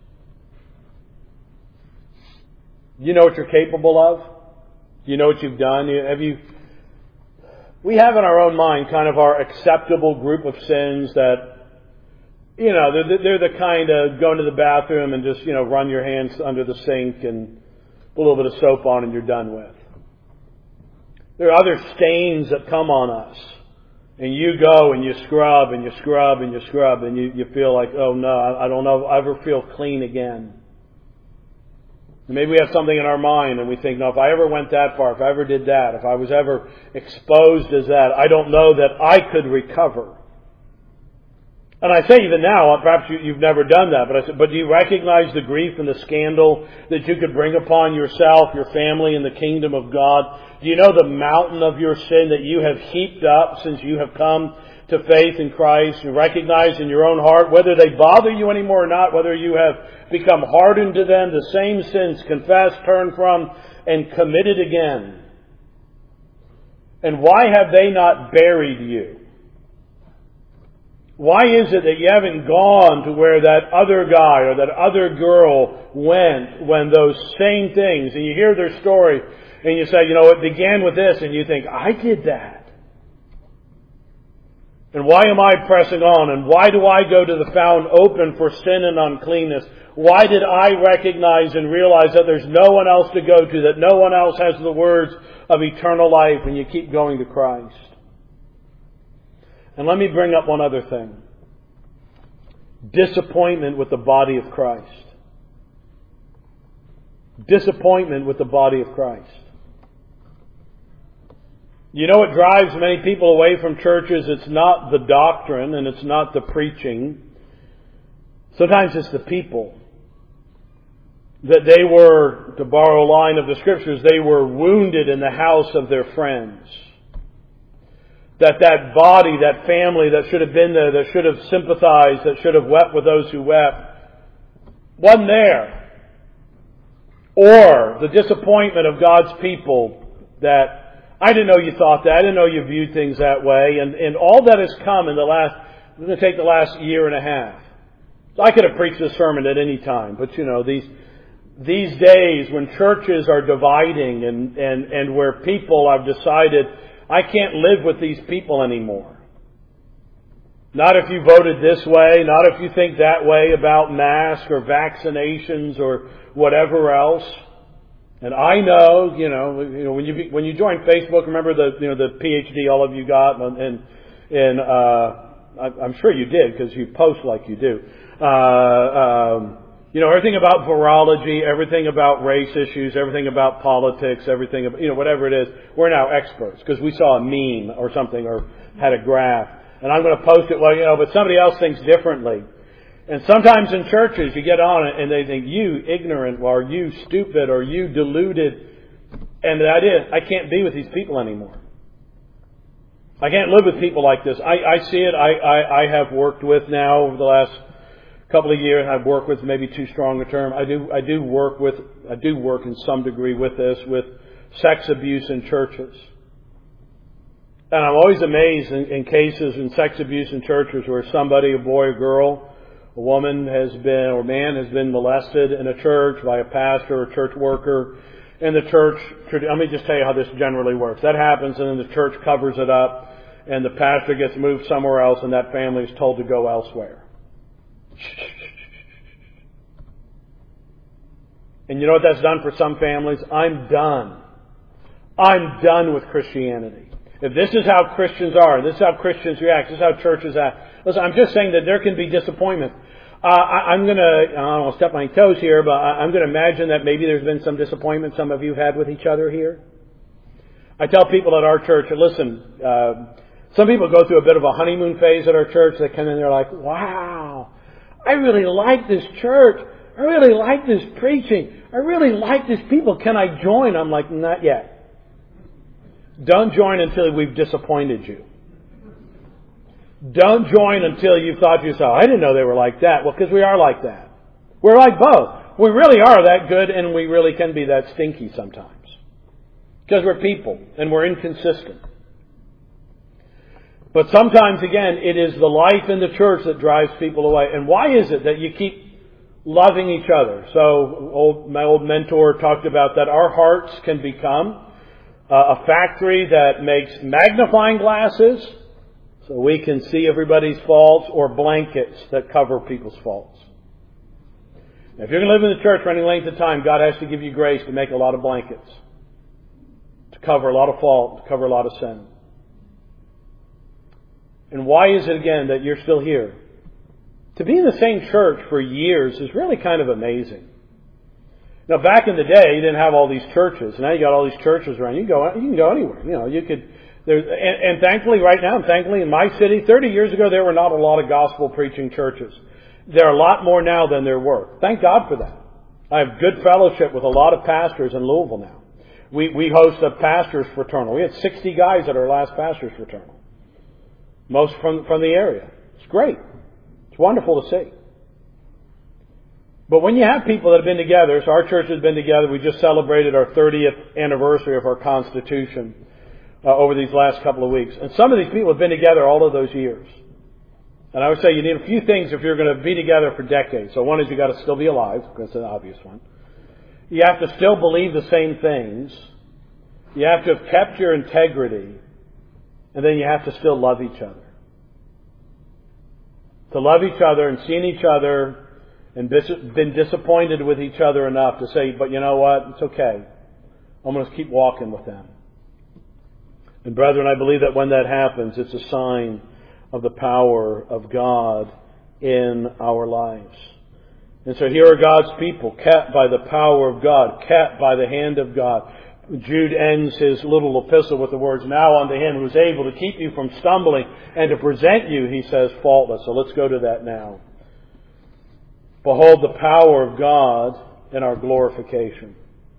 Do you know what you're capable of? Do you know what you've done? Have you... We have in our own mind kind of our acceptable group of sins that, you know, they're, they're the kind of go into the bathroom and just, you know, run your hands under the sink and put a little bit of soap on and you're done with. There are other stains that come on us. And you go and you scrub and you scrub and you scrub and you, you feel like, oh no, I don't know if I ever feel clean again. And maybe we have something in our mind and we think, no, if I ever went that far, if I ever did that, if I was ever exposed as that, I don't know that I could recover. And I say even now, perhaps you, you've never done that, but I said, but do you recognize the grief and the scandal that you could bring upon yourself, your family, and the kingdom of God? Do you know the mountain of your sin that you have heaped up since you have come to faith in Christ? You recognize in your own heart, whether they bother you anymore or not, whether you have become hardened to them, the same sins confessed, turned from, and committed again. And why have they not buried you? Why is it that you haven't gone to where that other guy or that other girl went when those same things, and you hear their story and you say, you know, it began with this, and you think, I did that. And why am I pressing on? And why do I go to the fountain open for sin and uncleanness? Why did I recognize and realize that there's no one else to go to, that no one else has the words of eternal life, and you keep going to Christ? And let me bring up one other thing. Disappointment with the body of Christ. Disappointment with the body of Christ. You know what drives many people away from churches? It's not the doctrine and it's not the preaching. Sometimes it's the people. That they were, to borrow a line of the Scriptures, they were wounded in the house of their friends. That that body, that family that should have been there, that should have sympathized, that should have wept with those who wept, wasn't there. Or the disappointment of God's people that, I didn't know you thought that, I didn't know you viewed things that way, and, and all that has come in the last, I'm going to take the last year and a half. So I could have preached this sermon at any time, but you know, these these days when churches are dividing and, and, and where people have decided, I can't live with these people anymore. Not if you voted this way, not if you think that way about masks or vaccinations or whatever else. And I know, you know, you know when you when you join Facebook, remember the you know the PhD all of you got, and and uh, I'm sure you did because you post like you do. Uh, um, You know, everything about virology, everything about race issues, everything about politics, everything about, you know, whatever it is, we're now experts because we saw a meme or something or had a graph. And I'm going to post it, well, you know, but somebody else thinks differently. And sometimes in churches you get on it and they think, you ignorant or you stupid or you deluded. And that is, I can't be with these people anymore. I can't live with people like this. I, I see it. I, I, I have worked with now over the last couple of years. I've worked with maybe too strong a term. I do. I do work with. I do work in some degree with this, with sex abuse in churches. And I'm always amazed in, in cases in sex abuse in churches where somebody, a boy, a girl, a woman has been, or man has been molested in a church by a pastor or church worker. And the church, let me just tell you how this generally works. That happens, and then the church covers it up, and the pastor gets moved somewhere else, and that family is told to go elsewhere. And you know what that's done for some families? I'm done. I'm done with Christianity. If this is how Christians are, this is how Christians react, this is how churches act. Listen, I'm just saying that there can be disappointment. Uh, I, I'm going to, I don't want to step on my toes here, but I, I'm going to imagine that maybe there's been some disappointment some of you had with each other here. I tell people at our church, listen, uh, some people go through a bit of a honeymoon phase at our church. They come in and they're like, wow, I really like this church. I really like this preaching. I really like these people. Can I join? I'm like, not yet. Don't join until we've disappointed you. Don't join until you've thought to yourself, I didn't know they were like that. Well, because we are like that. We're like both. We really are that good, and we really can be that stinky sometimes. Because we're people, and we're inconsistent. But sometimes, again, it is the life in the church that drives people away. And why is it that you keep loving each other? So old, my old mentor talked about that our hearts can become uh, a factory that makes magnifying glasses so we can see everybody's faults, or blankets that cover people's faults. Now, if you're going to live in the church for any length of time, God has to give you grace to make a lot of blankets, to cover a lot of fault, to cover a lot of sin. And why is it, again, that you're still here? To be in the same church for years is really kind of amazing. Now, back in the day, you didn't have all these churches. Now you got all these churches around. You can go, you can go anywhere. You know, you could. There's, and, and thankfully, right now, and thankfully, in my city, thirty years ago, there were not a lot of gospel preaching churches. There are a lot more now than there were. Thank God for that. I have good fellowship with a lot of pastors in Louisville now. We we host a pastors fraternal. We had sixty guys at our last pastors fraternal. Most from from the area. It's great. It's wonderful to see. But when you have people that have been together, so our church has been together. We just celebrated our thirtieth anniversary of our Constitution uh, over these last couple of weeks. And some of these people have been together all of those years. And I would say you need a few things if you're going to be together for decades. So one is you've got to still be alive. That's an obvious one. You have to still believe the same things. You have to have kept your integrity. And then you have to still love each other. To love each other and seen each other and been disappointed with each other enough to say, but you know what? It's okay. I'm going to keep walking with them. And brethren, I believe that when that happens, it's a sign of the power of God in our lives. And so here are God's people, kept by the power of God, kept by the hand of God. Jude ends his little epistle with the words, now unto Him who is able to keep you from stumbling and to present you, he says, faultless. So let's go to that now. Behold the power of God in our glorification.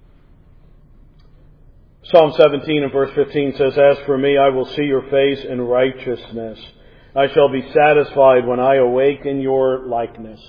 Psalm seventeen and verse fifteen says, as for me, I will see your face in righteousness. I shall be satisfied when I awake in your likeness.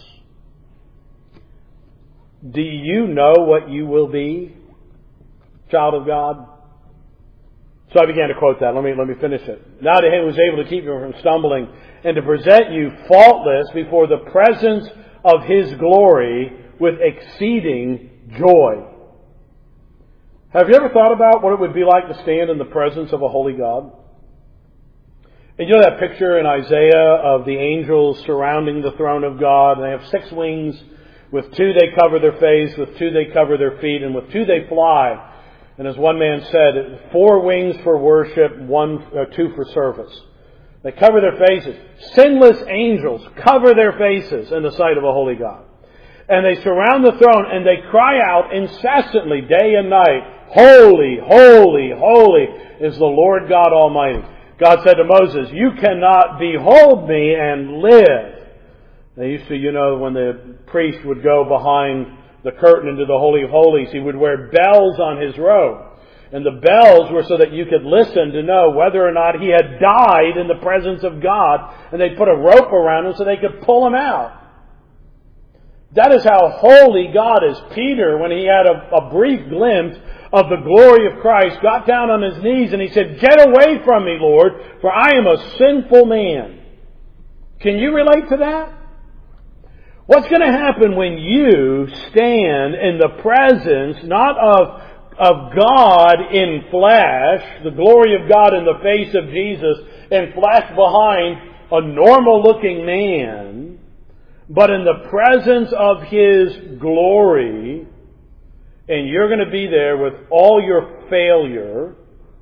Do you know what you will be, child of God? So I began to quote that. Let me, let me finish it. Now to Him who is able to keep you from stumbling and to present you faultless before the presence of His glory with exceeding joy. Have you ever thought about what it would be like to stand in the presence of a holy God? And you know that picture in Isaiah of the angels surrounding the throne of God, and they have six wings. With two they cover their face, with two they cover their feet, and with two they fly. And as one man said, four wings for worship, one, uh, two for service. They cover their faces. Sinless angels cover their faces in the sight of a holy God. And they surround the throne and they cry out incessantly, day and night, holy, holy, holy is the Lord God Almighty. God said to Moses, you cannot behold me and live. They used to, you know, when the priest would go behind the curtain into the Holy of Holies, he would wear bells on his robe. And the bells were so that you could listen to know whether or not he had died in the presence of God. And they put a rope around him so they could pull him out. That is how holy God is. Peter, when he had a, a brief glimpse of the glory of Christ, got down on his knees and he said, "Get away from me, Lord, for I am a sinful man." Can you relate to that? What's going to happen when you stand in the presence not of, of God in flesh, the glory of God in the face of Jesus, in flesh behind a normal looking man, but in the presence of His glory, and you're going to be there with all your failure.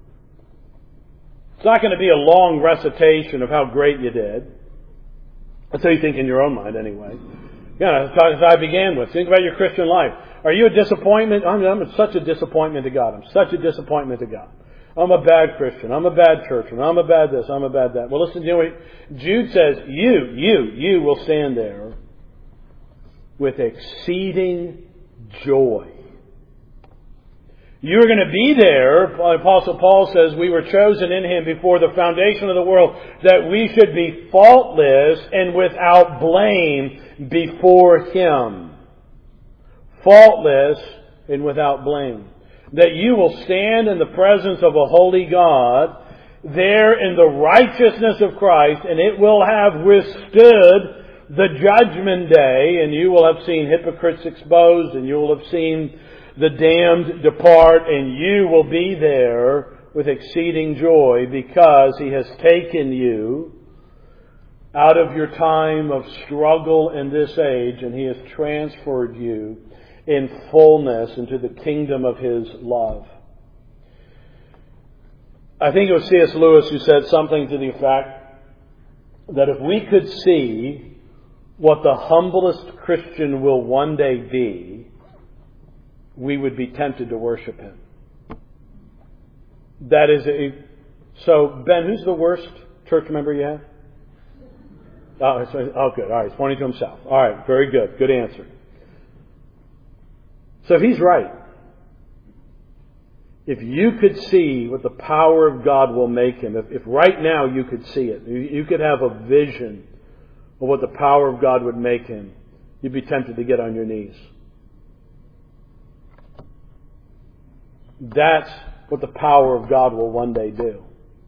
It's not going to be a long recitation of how great you did. That's how you think in your own mind anyway. Yeah, as I began with. Think about your Christian life. Are you a disappointment? I'm, I'm such a disappointment to God. I'm such a disappointment to God. I'm a bad Christian. I'm a bad churchman. I'm a bad this. I'm a bad that. Well, listen, you know what Jude says, you, you, you will stand there with exceeding joy. You're going to be there, Apostle Paul says, we were chosen in Him before the foundation of the world, that we should be faultless and without blame before Him. Faultless and without blame. That you will stand in the presence of a holy God, there in the righteousness of Christ, and it will have withstood the judgment day, and you will have seen hypocrites exposed, and you will have seen the damned depart, and you will be there with exceeding joy because He has taken you out of your time of struggle in this age, and He has transferred you in fullness into the kingdom of His love. I think it was C S Lewis who said something to the effect that if we could see what the humblest Christian will one day be, we would be tempted to worship him. That is a... So, Ben, who's the worst church member you have? Oh, oh good. All right, he's pointing to himself. All right, very good. Good answer. So he's right. If you could see what the power of God will make him, if, if right now you could see it, you, you could have a vision of what the power of God would make him, you'd be tempted to get on your knees. That's what the power of God will one day do.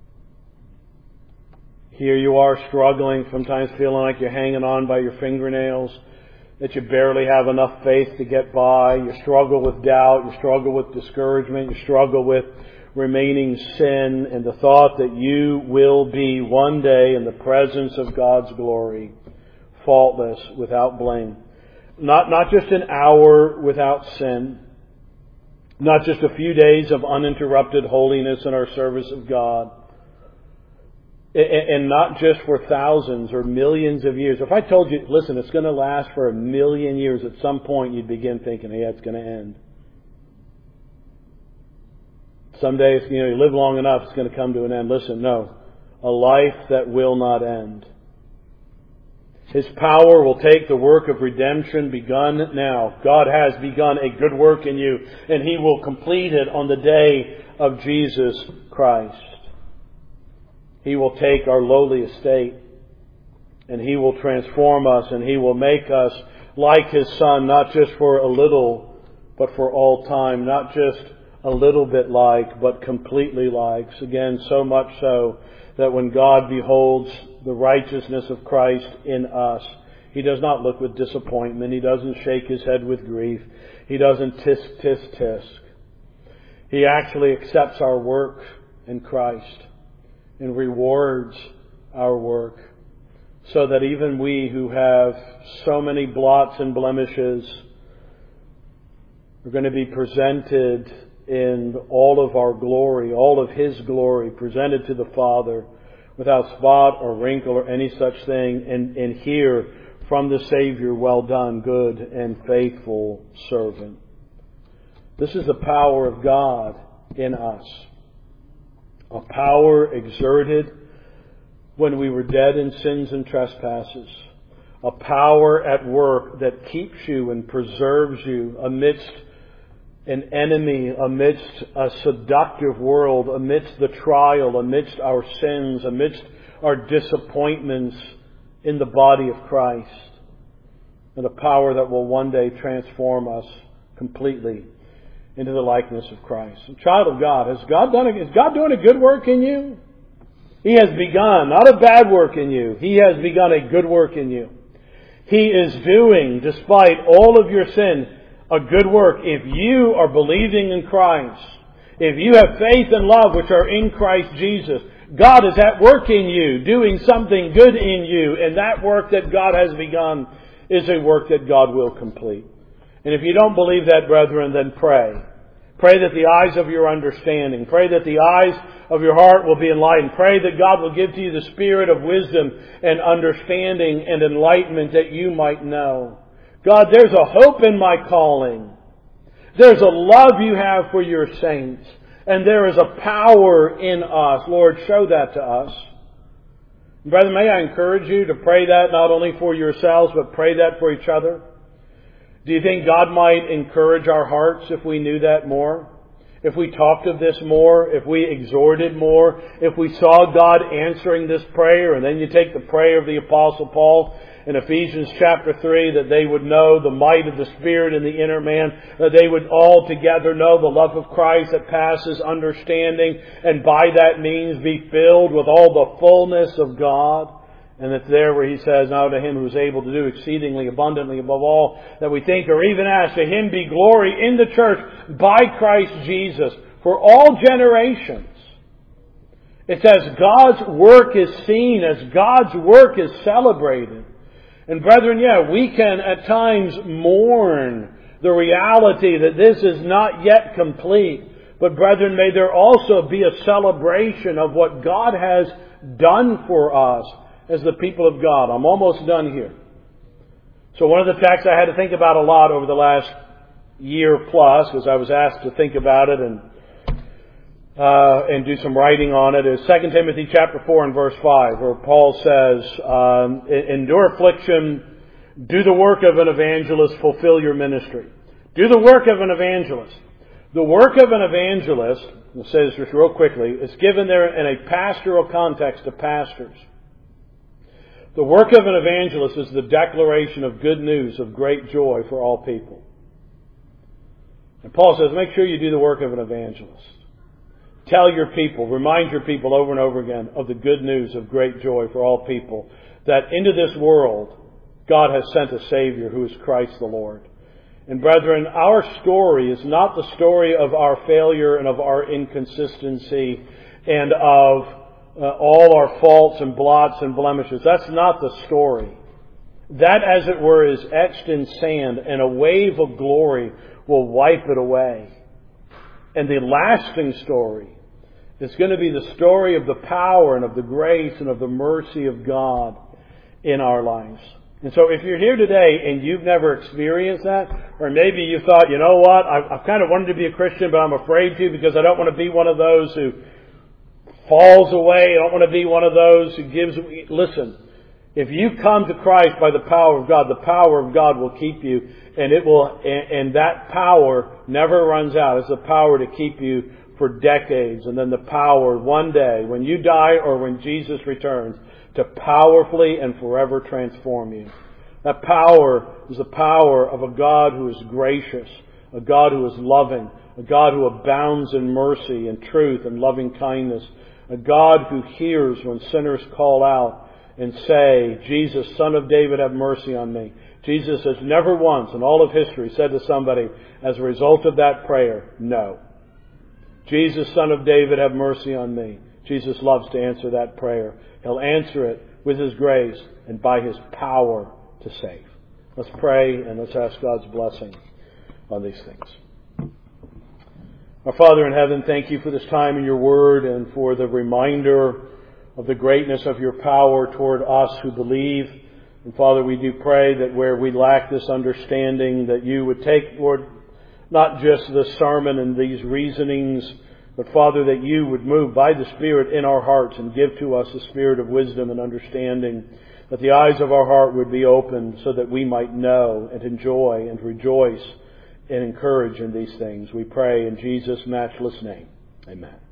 Here you are struggling, sometimes feeling like you're hanging on by your fingernails, that you barely have enough faith to get by. You struggle with doubt, you struggle with discouragement, you struggle with remaining sin, and the thought that you will be one day in the presence of God's glory, faultless, without blame. Not, not just an hour without sin, not just a few days of uninterrupted holiness in our service of God, and not just for thousands or millions of years. If I told you, listen, it's going to last for a million years, at some point you'd begin thinking, hey, it's going to end. Someday, you know, you live long enough, it's going to come to an end. Listen, no. A life that will not end. His power will take the work of redemption begun now. God has begun a good work in you, and He will complete it on the day of Jesus Christ. He will take our lowly estate, and He will transform us, and He will make us like His Son, not just for a little, but for all time. Not just a little bit like, but completely like. Again, so much so that when God beholds the righteousness of Christ in us, He does not look with disappointment. He doesn't shake His head with grief. He doesn't tisk, tisk, tisk. He actually accepts our work in Christ and rewards our work, so that even we who have so many blots and blemishes are going to be presented in all of our glory, all of His glory, presented to the Father without spot or wrinkle or any such thing, and, and hear from the Savior, well done, good and faithful servant. This is the power of God in us. A power exerted when we were dead in sins and trespasses. A power at work that keeps you and preserves you amidst an enemy amidst a seductive world, amidst the trial, amidst our sins, amidst our disappointments in the body of Christ, and a power that will one day transform us completely into the likeness of Christ. And child of God, has God done a, is God doing a good work in you? He has begun, not a bad work in you. He has begun a good work in you. He is doing, despite all of your sin, a good work if you are believing in Christ. If you have faith and love which are in Christ Jesus, God is at work in you, doing something good in you, and that work that God has begun is a work that God will complete. And if you don't believe that, brethren, then pray. Pray that the eyes of your understanding, pray that the eyes of your heart will be enlightened. Pray that God will give to you the spirit of wisdom and understanding and enlightenment that you might know. God, there's a hope in my calling. There's a love you have for your saints. And there is a power in us. Lord, show that to us. Brethren, may I encourage you to pray that not only for yourselves, but pray that for each other. Do you think God might encourage our hearts if we knew that more? If we talked of this more? If we exhorted more? If we saw God answering this prayer? And then you take the prayer of the Apostle Paul in Ephesians chapter three, that they would know the might of the Spirit in the inner man, that they would all together know the love of Christ that passes understanding, and by that means be filled with all the fullness of God. And it's there where he says, now to Him who is able to do exceedingly abundantly above all that we think or even ask, to Him be glory in the church by Christ Jesus for all generations. It says God's work is seen as God's work is celebrated. And brethren, yeah, we can at times mourn the reality that this is not yet complete. But brethren, may there also be a celebration of what God has done for us as the people of God. I'm almost done here. So one of the texts I had to think about a lot over the last year plus, because I was asked to think about it and uh, and do some writing on it, is Second Timothy chapter four and verse five, where Paul says, um, endure affliction, do the work of an evangelist, fulfill your ministry. Do the work of an evangelist. The work of an evangelist, it says just real quickly, is given there in a pastoral context to pastors. The work of an evangelist is the declaration of good news of great joy for all people. And Paul says, make sure you do the work of an evangelist. Tell your people, remind your people over and over again of the good news of great joy for all people, that into this world God has sent a Savior who is Christ the Lord. And brethren, our story is not the story of our failure and of our inconsistency and of uh, all our faults and blots and blemishes. That's not the story. That, as it were, is etched in sand, and a wave of glory will wipe it away. And the lasting story is going to be the story of the power and of the grace and of the mercy of God in our lives. And so if you're here today and you've never experienced that, or maybe you thought, you know what, I've, I've kind of wanted to be a Christian, but I'm afraid to because I don't want to be one of those who falls away. I don't want to be one of those who gives... Listen, if you come to Christ by the power of God, the power of God will keep you, and it will, and, and that power never runs out. It's the power to keep you for decades, and then the power one day, when you die or when Jesus returns, to powerfully and forever transform you. That power is the power of a God who is gracious, a God who is loving, a God who abounds in mercy and truth and loving kindness, a God who hears when sinners call out and say, Jesus, Son of David, have mercy on me. Jesus has never once in all of history said to somebody, as a result of that prayer, no. Jesus, Son of David, have mercy on me. Jesus loves to answer that prayer. He'll answer it with His grace and by His power to save. Let's pray and let's ask God's blessing on these things. Our Father in heaven, thank You for this time in Your Word and for the reminder of the greatness of Your power toward us who believe. And Father, we do pray that where we lack this understanding, that You would take, Lord, not just this sermon and these reasonings, but Father, that You would move by the Spirit in our hearts and give to us the spirit of wisdom and understanding, that the eyes of our heart would be opened so that we might know and enjoy and rejoice and encourage in these things. We pray in Jesus' matchless name. Amen.